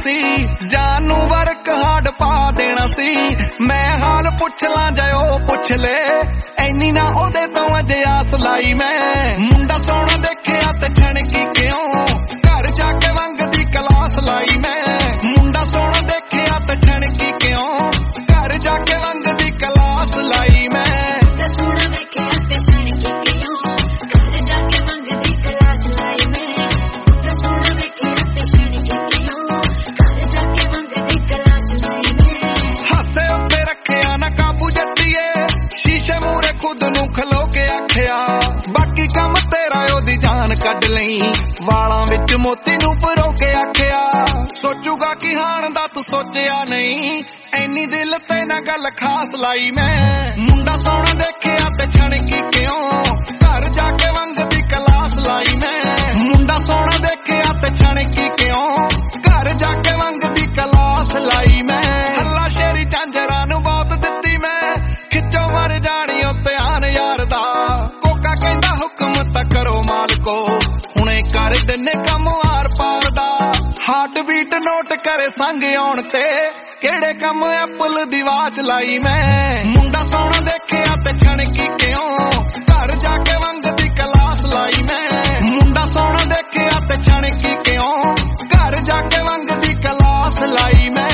ਸੀ, ਜਾਨ ਨੂੰ work hard ਪਾ ਦੇਣਾ ਸੀ। ਮੈਂ ਹਾਲ ਪੁੱਛ ਲਾਂ ਜਾਇਓ ਪੁੱਛ ਲੈ, ਐਨੀ ਨਾ ਉਹਦੇ ਤੋਂ ਅਜੇ ਆਸ ਲਾਈ ਮੈਂ। ਮੁੰਡਾ ਸੋਹਣਾ ਦੇਖਿਆ ਤੇ ਛਣਕੀ ਕਿਉਂ, ਘਰ ਜਾ ਕੇ ਵੰਗਦੀ ਕਲਾਸ ਲਾਈ ਮੈਂ। ਮੁੰਡਾ ਸੋਹਣਾ ਦੇਖਿਆ ਤੇ ਛਣਕੀ ਕਿਉਂ, ਘਰ ਜਾ ਕੇ ਵੰਗਦੀ ਕਲਾਸ ਲਾਈ ਮੈਂ। ਖੁਦ ਨੂੰ ਖਲੋ ਕੇ ਆਖਿਆ ਬਾਕੀ ਕੰਮ ਤੇਰਾ ਉਹਦੀ ਜਾਨ ਕੱਢ ਲਈ, ਵਾਲਾਂ ਵਿੱਚ ਮੋਤੀ ਨੂੰ ਪਰੋ ਕੇ ਆਖਿਆ ਸੋਚੂਗਾ ਕਿ ਹਾਣ ਦਾ ਤੂੰ ਸੋਚਿਆ ਨਹੀਂ, ਐਨੀ ਦਿਲ ਤੇ ਨਾ ਗੱਲ ਖਾਸ ਲਾਈ ਮੈਂ। ਮੁੰਡਾ ਸੋਹਣਾ ਦੇਖਿਆ ਤੇ ਛਣਕੀ ਕਿਉਂ, ਘਰ ਜਾ ਕੇ ਵੰਗਦੀ ਕਲਾਸ ਲਾਈ ਮੈਂ। ਮੁੰਡਾ ਸੋਹਣਾ ਦੇਖਿਆ ਤੇ ਛਣਕੀ ਕਿਉਂ, ਘਰ ਜਾ ਕੇ ਵੰਗਦੀ ਕਲਾਸ ਲਾਈ ਮੈਂ। ਹੱਲਾ ਸ਼ੇਰੀ ਝਾਂਜਰਾਂ ਨੂੰ ਬਹੁਤ ਦਿੱਤੀ ਮੈਂ, ਖਿੱਚੋ ਮਰ ਜਾਣੀ ਉਹ ਧਿਆਨ ਯਾਰ ਦਾ। ਕੋਕਾ ਕਹਿੰਦਾ ਹੁਕਮ ਤਾਂ ਕਰੋ ਮਾਲਕੋ, ਹੁਣੇ ਕਰ ਦਿੰਨੇ ਕੰਮ ਆਰ ਪਾਰ ਦਾ। ਹਾਰਟ ਬੀਟ ਨੋਟ ਕਰੇ ਸੰਗ ਆਉਣ ਤੇ, ਕਿਹੜੇ ਕੰਮ ਐਪਲ ਦੀ ਵਾਚ ਲਾਈ ਮੈਂ। ਮੁੰਡਾ ਸੋਹਣਾ ਦੇਖਿਆ ਤੇ ਛਣਕੀ ਕਿਉਂ, ਘਰ ਜਾ ਕੇ ਵੰਗਦੀ ਕਲਾਸ ਲਾਈ ਮੈਂ। ਮੁੰਡਾ ਸੋਹਣਾ ਦੇਖਿਆ ਤੇ ਛਣਕੀ ਕਿਉਂ, ਘਰ ਜਾ ਕੇ ਵੰਗਦੀ ਕਲਾਸ ਲਾਈ ਮੈਂ।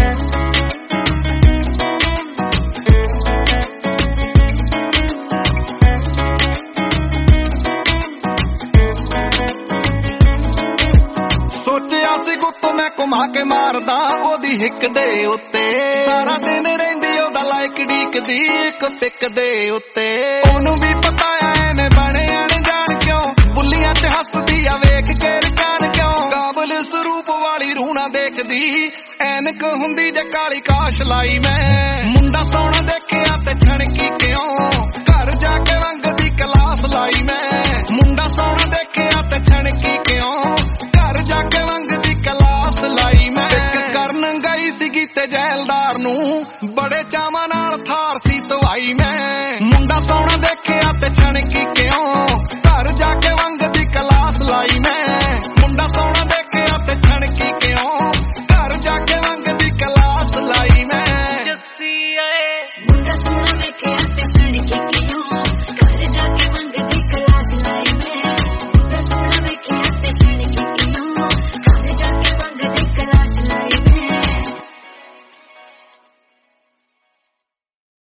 ਸੋਚਿਆ ਸੀ ਗੁੱਤ ਮੈਂ ਘੁਮਾ ਕੇ ਮਾਰਦਾ ਉਹਦੀ ਹਿੱਕ ਦੇ ਉੱਤੇ, ਸਾਰਾ ਦਿਨ ਰਹਿੰਦੀ ਉਹਦਾ ਲਾਇਕ ਡੀਕਦੀ ਇੱਕ ਪਿੱਕ ਦੇ ਉੱਤੇ। ਉਹਨੂੰ ਵੀ ਪਤਾ ਐਵੇਂ ਬਣੇ ਅਣਜਾਣ ਕਿਉਂ, ਬੁੱਲੀਆਂ 'ਚ ਹੱਸਦੀ ਆ ਵੇਖ ਕੇ ਰਕਾਨ ਕਿਉਂ। ਕਾਬਲ ਸਰੂਪ ਵਾਲੀ ਰੂਹ ਨਾ ਦੇਖਦੀ, ਐਨਕ ਹੁੰਦੀ ਜੇ ਕਾਲੀ ਕਾਸ਼ ਲਾਈ ਮੈਂ। ਮੁੰਡਾ ਸੋਹਣਾ ਦੇਖਿਆ ਤੇ ਛਣਕੀ ਕਿਉਂ, ਘਰ ਜਾ ਕੇ ਵੰਗਦੀ ਕਲਾਸ ਲਾਈ ਮੈਂ। ਮੁੰਡਾ ਸੋਹਣਾ ਦੇਖਿਆ ਤੇ ਛਣਕੀ ਕਿਉਂ, ਘਰ ਜਾ ਕੇ ਵੰਗਦੀ ਕਲਾਸ ਲਾਈ ਮੈਂ। ਇੱਕ ਕਰਨ ਗਈ ਸੀਗੀ ਤੇ ਜੈਲਦਾਰ ਨੂੰ ਬੜੇ ਚਾਵਾਂ ਨਾਲ ਥਾਰ